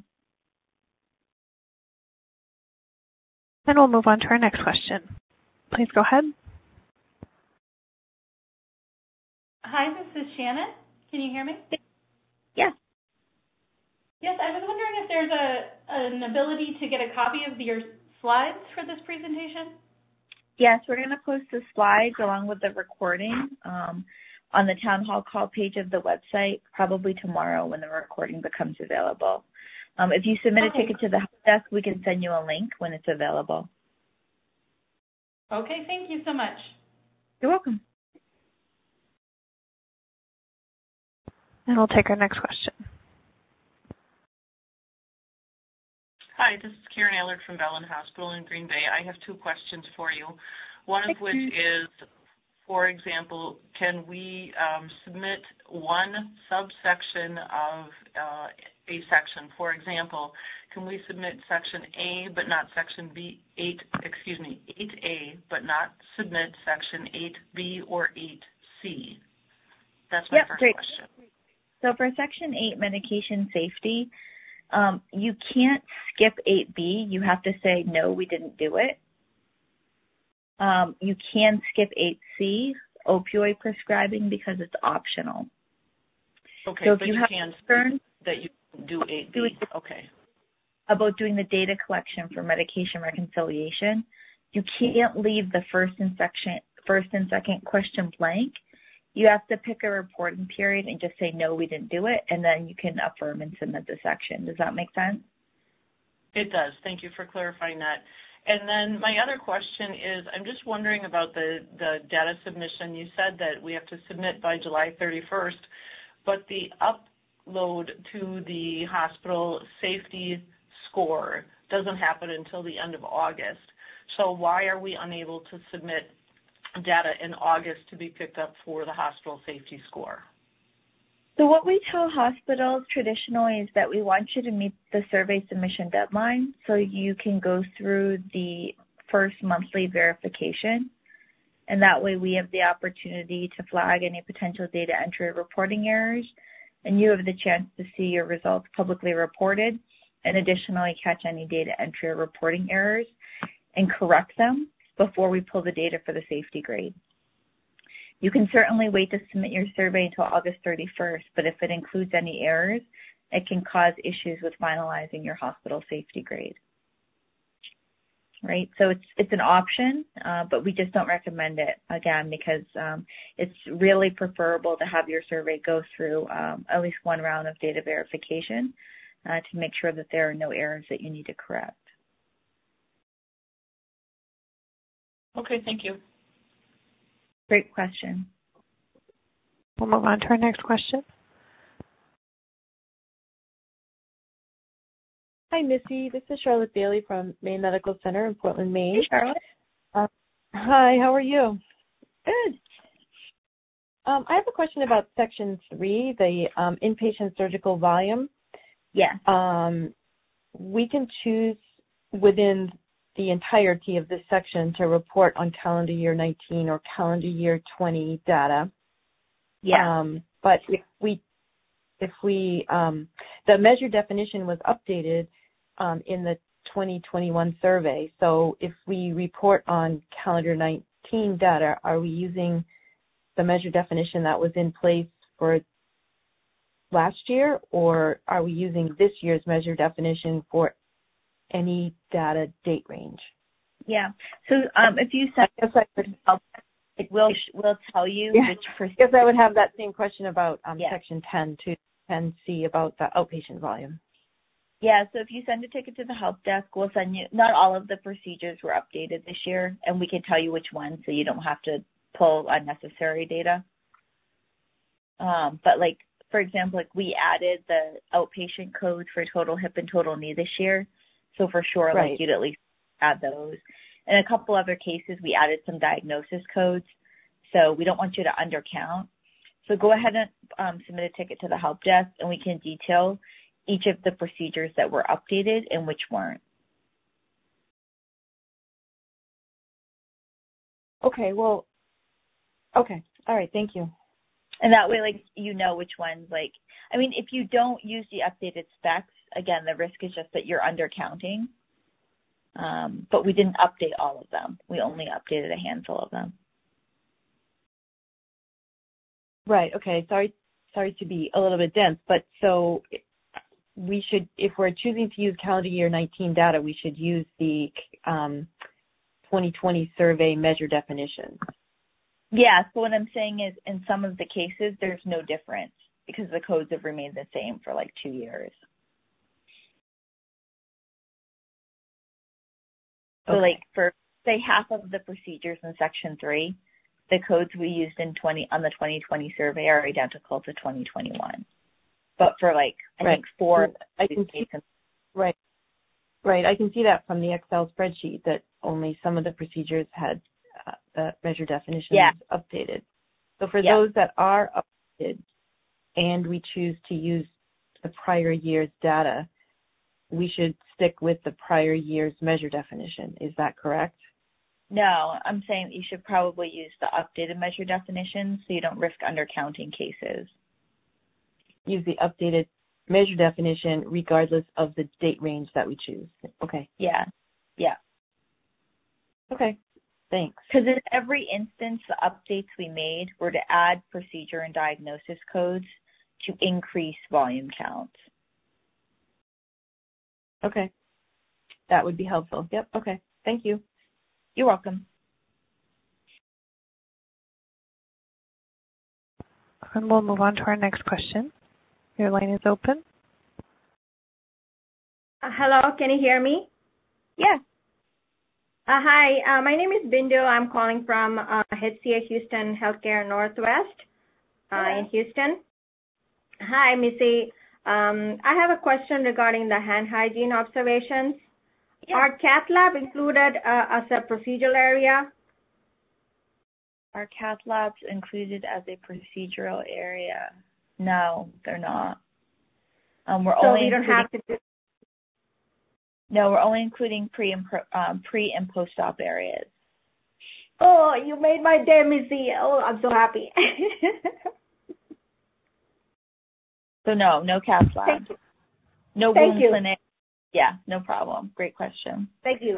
And we'll move on to our next question. Please go ahead. Hi, this is Shannon. Can you hear me? Yes. Yes, I was wondering if there's an ability to get a copy of your slides for this presentation. Yes, we're going to post the slides along with the recording on the town hall call page of the website, probably tomorrow when the recording becomes available. If you submit a ticket to the help desk, we can send you a link when it's available. Okay, thank you so much. You're welcome. And we'll take our next question. Hi, this is Karen Allard from Bellin Hospital in Green Bay. I have two questions for you. One of which is, for example, can we submit one subsection of a section? For example, can we submit section A but not section 8A, but not submit section 8B or 8C? That's my first question. So for section 8, medication safety, you can't skip 8B. You have to say, no, we didn't do it. You can skip 8C, opioid prescribing, because it's optional. Okay, so if but you you have can concerns that you do 8B. Okay. About doing the data collection for medication reconciliation, you can't leave the first and second question blank. You have to pick a reporting period and just say, no, we didn't do it, and then you can affirm and submit the section. Does that make sense? It does. Thank you for clarifying that. And then my other question is, I'm just wondering about the data submission. You said that we have to submit by July 31st, but the upload to the hospital safety score doesn't happen until the end of August. So why are we unable to submit data in August to be picked up for the hospital safety score? So what we tell hospitals traditionally is that we want you to meet the survey submission deadline so you can go through the first monthly verification. And that way we have the opportunity to flag any potential data entry or reporting errors, and you have the chance to see your results publicly reported and additionally catch any data entry or reporting errors and correct them before we pull the data for the safety grade. You can certainly wait to submit your survey until August 31st, but if it includes any errors, it can cause issues with finalizing your hospital safety grade. Right? So it's an option, but we just don't recommend it, again, because it's really preferable to have your survey go through at least one round of data verification to make sure that there are no errors that you need to correct. Okay, thank you. Great question. We'll move on to our next question. Hi, Missy. This is Charlotte Bailey from Maine Medical Center in Portland, Maine. Hey, Charlotte. Hi, how are you? Good. I have a question about Section 3, the inpatient surgical volume. Yes. We can choose within the entirety of this section to report on calendar year 19 or calendar year 20 data. Yeah. But if we the measure definition was updated in the 2021 survey. So if we report on calendar 19 data, are we using the measure definition that was in place for last year, or are we using this year's measure definition for any data date range? Yeah. So if you send we'll tell you which percent. I guess I would have that same question about Section 10 to 10C about the outpatient volume. Yeah, so if you send a ticket to the help desk, we'll send you, not all of the procedures were updated this year, and we can tell you which ones so you don't have to pull unnecessary data. But like, for example, like we added the outpatient codes for total hip and total knee this year. So for sure, right, like you'd at least add those. In a couple other cases, we added some diagnosis codes. So we don't want you to undercount. So go ahead and submit a ticket to the help desk, and we can detail each of the procedures that were updated and which weren't. Okay, well, okay. All right, thank you. And that way, like, you know which ones, like, I mean, if you don't use the updated specs, again, the risk is just that you're undercounting. But we didn't update all of them. We only updated a handful of them. Right, okay. Sorry to be a little bit dense, but so we should, if we're choosing to use calendar year 19 data, we should use the 2020 survey measure definitions. Yeah, so what I'm saying is in some of the cases, there's no difference because the codes have remained the same for like 2 years. So like for, say, half of the procedures in Section 3, the codes we used on the 2020 survey are identical to 2021. But for like, I think 4, I can see, right. I can see that from the Excel spreadsheet that only some of the procedures had the measure definitions updated. So for those that are updated and we choose to use the prior year's data, we should stick with the prior year's measure definition. Is that correct? No, I'm saying you should probably use the updated measure definition so you don't risk undercounting cases. Use the updated measure definition regardless of the date range that we choose. Okay. Yeah. Okay, thanks. Because in every instance, the updates we made were to add procedure and diagnosis codes to increase volume counts. Okay. That would be helpful. Yep, okay. Thank you. You're welcome. And we'll move on to our next question. Your line is open. Hello, can you hear me? Yeah. Hi, my name is Bindu. I'm calling from HCA Houston Healthcare Northwest in Houston. Hi, Missy. I have a question regarding the hand hygiene observations. Yeah. Are cath lab included as a procedural area? Are cath labs included as a procedural area? No, they're not. We're only including pre and post-op areas. Oh, you made my day, Missy. Oh, I'm so happy. So no cath lab. Thank you. No wound clinic. Yeah, no problem. Great question. Thank you.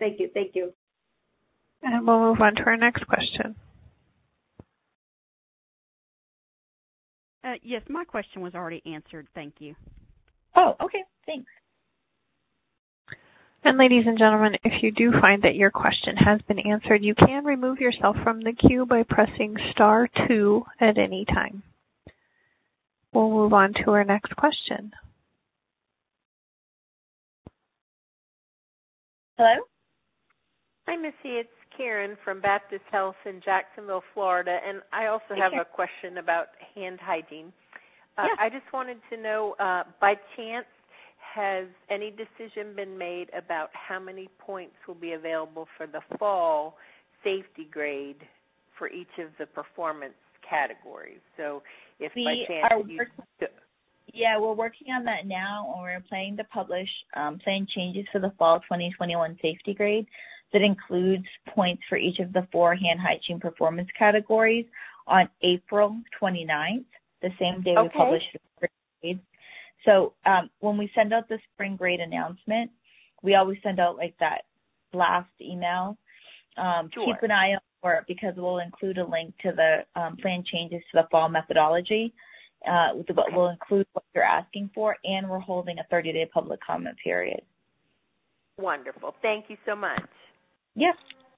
And we'll move on to our next question. Yes, my question was already answered. Thank you. Oh, okay. Thanks. And ladies and gentlemen, if you do find that your question has been answered, you can remove yourself from the queue by pressing *2 at any time. We'll move on to our next question. Hello? Hi, Missy. It's Karen from Baptist Health in Jacksonville, Florida, and I also have a question about hand hygiene. I just wanted to know, by chance, has any decision been made about how many points will be available for the fall safety grade for each of the performance categories? So if by chance we're working on that now, and we're planning to publish plan changes for the fall 2021 safety grade that includes points for each of the 4 hand hygiene performance categories on April 29th, the same day we publish the spring grade. So when we send out the spring grade announcement, we always send out like that blast email. Keep an eye out for it because we'll include a link to the plan changes to the fall methodology. We'll include what you're asking for, and we're holding a 30-day public comment period. Wonderful. Thank you so much. Yes.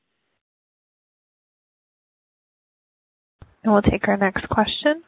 And we'll take our next question.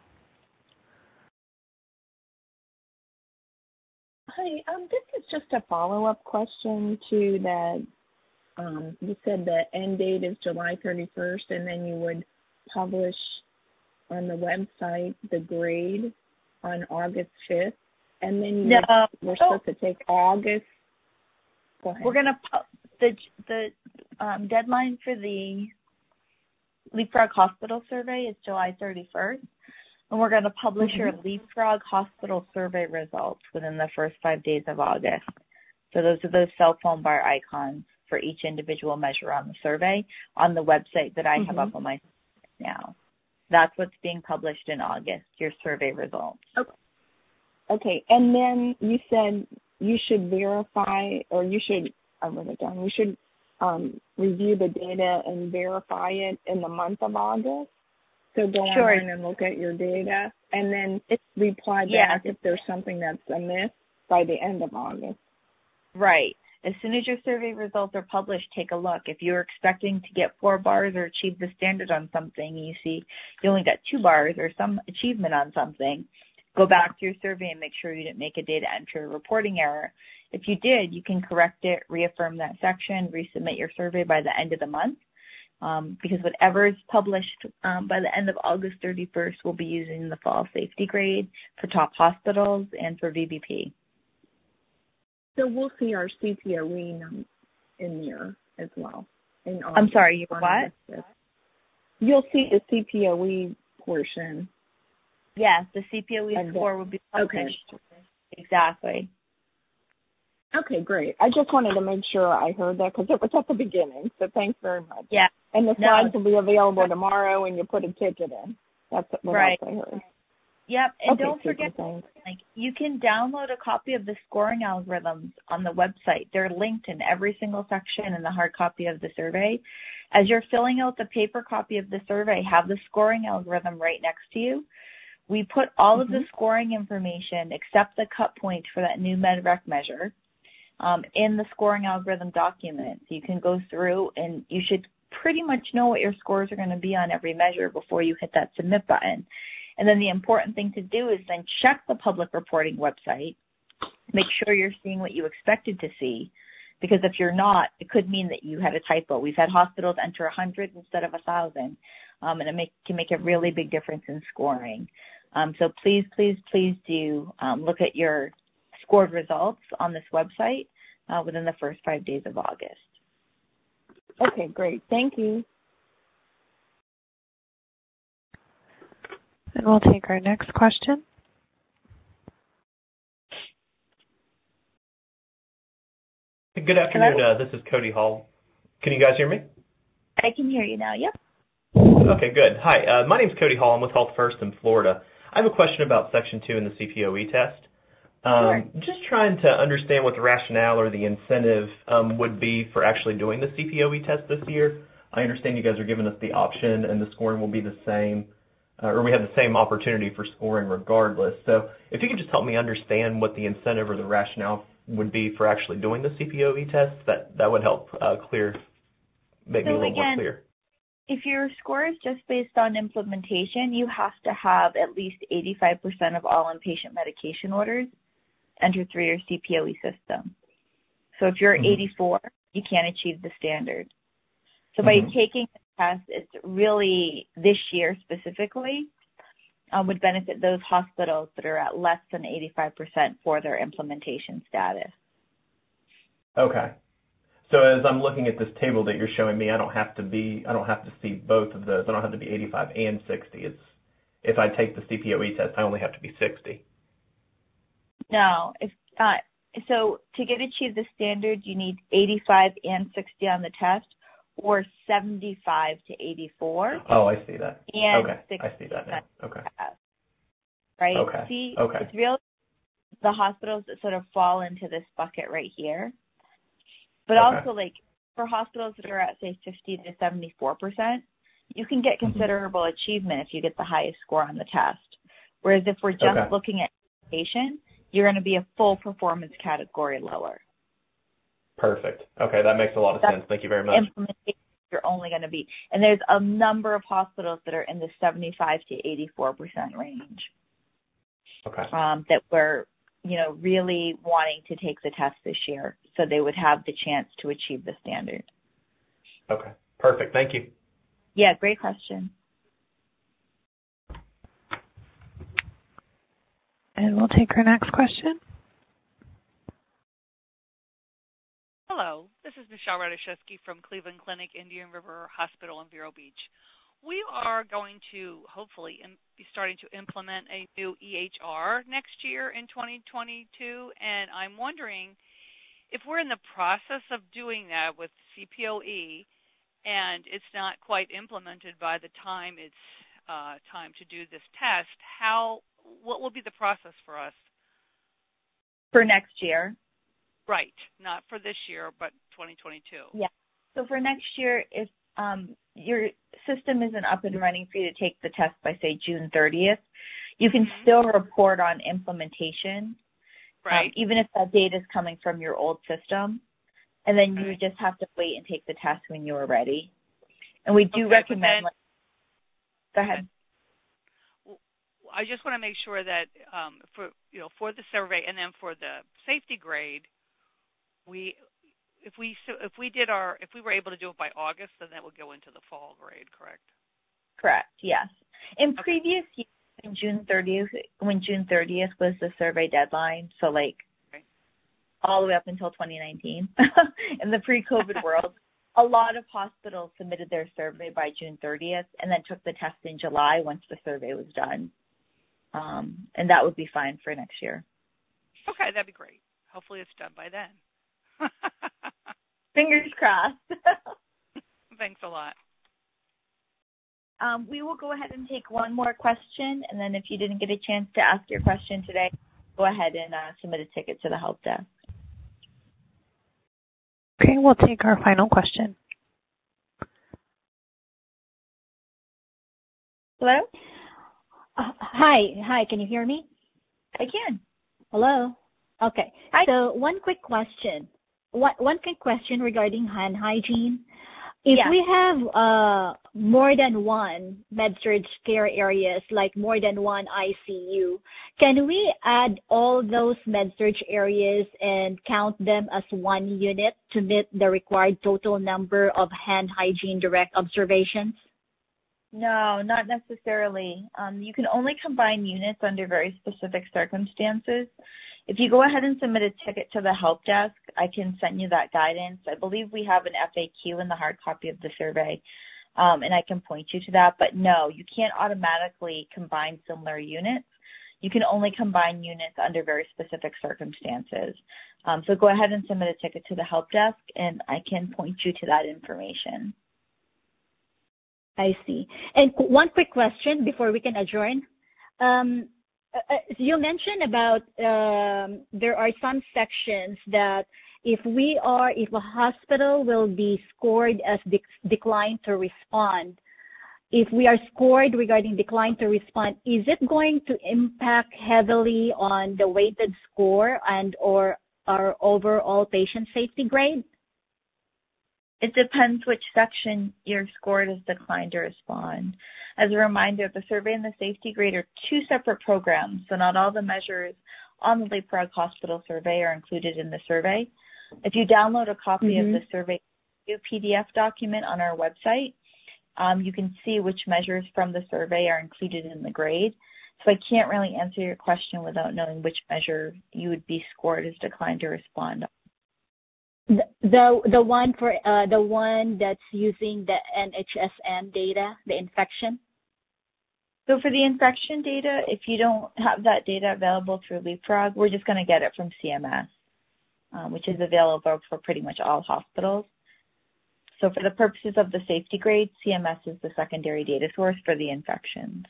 Hi, this is just a follow-up question to that. You said the end date is July 31st, and then you would publish on the website the grade on August 5th, and then we're supposed to take August. Go ahead. We're going to the deadline for the Leapfrog Hospital survey is July 31st. And we're going to publish your Mm-hmm. Leapfrog hospital survey results within the first 5 days of August. So those are those cell phone bar icons for each individual measure on the survey on the website that I have up on my site now. That's what's being published in August, your survey results. Okay. And then you said you should verify, or you should, I wrote it down, you should review the data and verify it in the month of August. So go online and look at your data and then reply back if there's something that's amiss by the end of August. Right. As soon as your survey results are published, take a look. If you're expecting to get 4 bars or achieve the standard on something, you see you only got 2 bars or some achievement on something, go back to your survey and make sure you didn't make a data entry or reporting error. If you did, you can correct it, reaffirm that section, resubmit your survey by the end of the month, because whatever is published by the end of August 31st will be using the fall safety grade for top hospitals and for VBP. So we'll see our CPOE in there as well. I'm sorry, what? You'll see the CPOE portion. Yes, the CPOE score will be published. Okay. Exactly. Okay, great. I just wanted to make sure I heard that because it was at the beginning. So thanks very much. Yeah. And the slides will be available tomorrow, and you put a ticket in. That's what else I heard. Yep, and don't forget, you can download a copy of the scoring algorithms on the website. They're linked in every single section in the hard copy of the survey. As you're filling out the paper copy of the survey, have the scoring algorithm right next to you. We put all of the scoring information except the cut point for that new MedRec measure in the scoring algorithm document. So you can go through and you should pretty much know what your scores are going to be on every measure before you hit that submit button. And then the important thing to do is then check the public reporting website, make sure you're seeing what you expected to see, because if you're not, it could mean that you had a typo. We've had hospitals enter 100 instead of 1,000, and it can make a really big difference in scoring. So please do look at your scored results on this website within the first 5 days of August. Okay, great. Thank you. And we'll take our next question. Good afternoon. This is Cody Hall. Can you guys hear me? I can hear you now, yep. Okay, good. Hi, my name's Cody Hall. I'm with Health First in Florida. I have a question about Section 2 in the CPOE test. Sure. Just trying to understand what the rationale or the incentive would be for actually doing the CPOE test this year. I understand you guys are giving us the option and the scoring will be the same, or we have the same opportunity for scoring regardless. So if you could just help me understand what the incentive or the rationale would be for actually doing the CPOE test, that would help make me a little more clear. If your score is just based on implementation, you have to have at least 85% of all inpatient medication orders entered through your CPOE system. So if you're 84, you can't achieve the standard. So by taking the test, it's really, this year specifically, would benefit those hospitals that are at less than 85% for their implementation status. Okay. So as I'm looking at this table that you're showing me, I don't have to see both of those. I don't have to be 85 and 60. If I take the CPOE test, I only have to be 60. No. So to achieve the standard, you need 85 and 60 on the test, or 75 to 84. Oh, I see that. And okay, I see that now. Okay. Right? Okay. See, okay. It's real. The hospitals that sort of fall into this bucket right here. But also, like, for hospitals that are at, say, 50 to 74%, you can get considerable achievement if you get the highest score on the test. Whereas if we're just looking at implementation, you're going to be a full performance category lower. Perfect. Okay, that makes a lot of sense. Thank you very much. Implementation, you're only going to be, and there's a number of hospitals that are in the 75 to 84% range. Okay. That were, really wanting to take the test this year, so they would have the chance to achieve the standard. Okay. Perfect. Thank you. Yeah, great question. And we'll take our next question. Hello, this is Michelle Radoszewski from Cleveland Clinic, Indian River Hospital in Vero Beach. we are going to hopefully be starting to implement a new EHR next year in 2022, and I'm wondering if we're in the process of doing that with CPOE and it's not quite implemented by the time it's time to do this test, what will be the process for us? For next year? Right. Not for this year, but 2022. Yeah. So for next year, if your system isn't up and running for you to take the test by, say, June 30th, you can still report on implementation, right? Even if that data is coming from your old system. And then you just have to wait and take the test when you're ready. And we do recommend... Go ahead. I just want to make sure that for the survey and then for the safety grade, if we were able to do it by August, then that would go into the fall grade, correct? Correct. Yes. In previous years, when June 30th was the survey deadline, so all the way up until 2019, in the pre-COVID world, a lot of hospitals submitted their survey by June 30th and then took the test in July once the survey was done. And that would be fine for next year. Okay, that'd be great. Hopefully it's done by then. Fingers crossed. Thanks a lot. We will go ahead and take one more question, and then if you didn't get a chance to ask your question today, go ahead and submit a ticket to the help desk. Okay, we'll take our final question. Hello? Hi, can you hear me? I can. Hello? Okay. Hi. So one quick question regarding hand hygiene. If we have more than one med-surg care areas, like more than one ICU, can we add all those med-surg areas and count them as one unit to meet the required total number of hand hygiene direct observations? No, not necessarily. You can only combine units under very specific circumstances. If you go ahead and submit a ticket to the help desk, I can send you that guidance. I believe we have an FAQ in the hard copy of the survey, and I can point you to that. But no, you can't automatically combine similar units. You can only combine units under very specific circumstances. So go ahead and submit a ticket to the help desk, and I can point you to that information. I see. And one quick question before we can adjourn. You mentioned about there are some sections that if a hospital will be scored as decline to respond, if we are scored regarding decline to respond, is it going to impact heavily on the weighted score and or our overall patient safety grade? It depends which section you're scored as declined to respond. As a reminder, the survey and the safety grade are two separate programs, so not all the measures on the Leapfrog Hospital survey are included in the survey. If you download a copy of the survey PDF document on our website, you can see which measures from the survey are included in the grade. So I can't really answer your question without knowing which measure you would be scored as declined to respond. The one that's using the NHSN data, the infection? So for the infection data, if you don't have that data available through Leapfrog, we're just going to get it from CMS, which is available for pretty much all hospitals. So for the purposes of the safety grade, CMS is the secondary data source for the infections.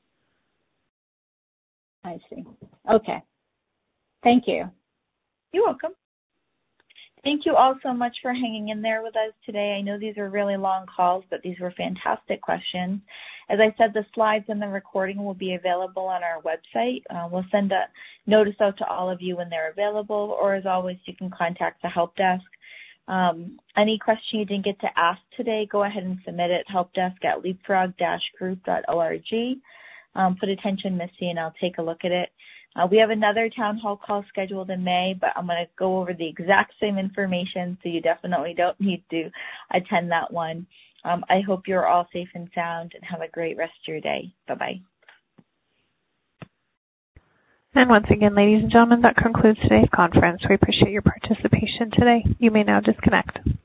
I see. Okay. Thank you. You're welcome. Thank you all so much for hanging in there with us today. I know these are really long calls, but these were fantastic questions. As I said, the slides and the recording will be available on our website. We'll send a notice out to all of you when they're available, or as always, you can contact the help desk. Any question you didn't get to ask today, go ahead and submit it helpdesk@leapfrog-group.org. Put attention, Missy, and I'll take a look at it. We have another town hall call scheduled in May, but I'm going to go over the exact same information, so you definitely don't need to attend that one. I hope you're all safe and sound and have a great rest of your day. Bye-bye. And once again, ladies and gentlemen, that concludes today's conference. We appreciate your participation today. You may now disconnect.